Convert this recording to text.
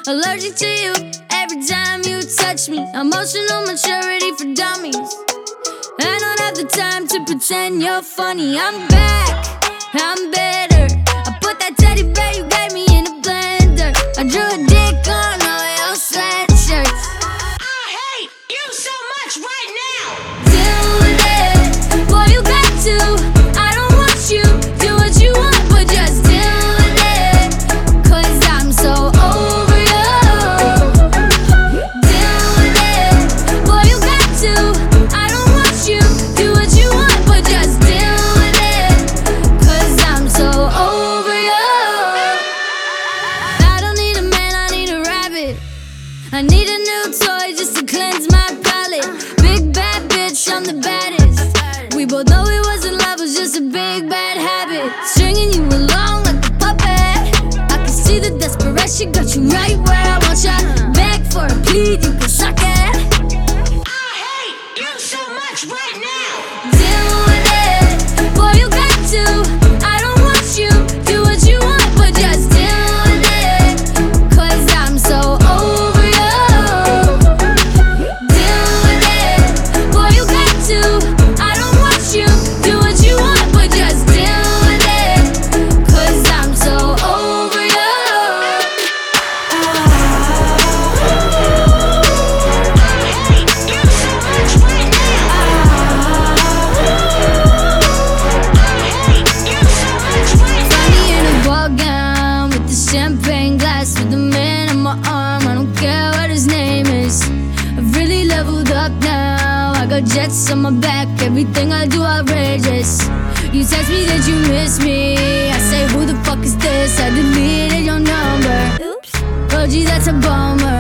allergic to you every time you touch me. Emotional maturity for dummies. I don't have the time to pretend you're funny. I'm back, I'm better. I put that teddy bear you gave me in a blender. I drew a dick on all your sweatshirts. I hate you so much right now. Deal with it, boy, you got to. I don't want you, do what you want, but just deal with it, 'cause I'm so over you. Deal with it, boy, you got to. I don't want you, do what you want, but just deal with it, 'cause I'm so over you. I don't need a man, I need a rabbit. I need a new toy just to cleanse my palate. Big bad bitch, I'm the baddest. We both know it wasn't love, it was just a big bad habit. Stringing you along like a puppet. I can see the desperation, got you right where I want ya. Beg for a plea, you can suck it. I hate you so much right now. Deal with it, boy, you got to. I don't want you, do what you want, but just deal with it, 'cause I'm so over you. Deal with it, boy, you got to. I don't want you, do what you want, but just deal with it, 'cause I'm so over you. I hate you so much right now. I hate you so much right now. Find me in a ball gown with the champagne glass, with the man on my arm. I don't care what his name is. I've really leveled up now. I got jets on my back, everything I do outrageous. You text me that you miss me. I say, who the fuck is this? I deleted your number. Oops. Oh gee, that's a bummer.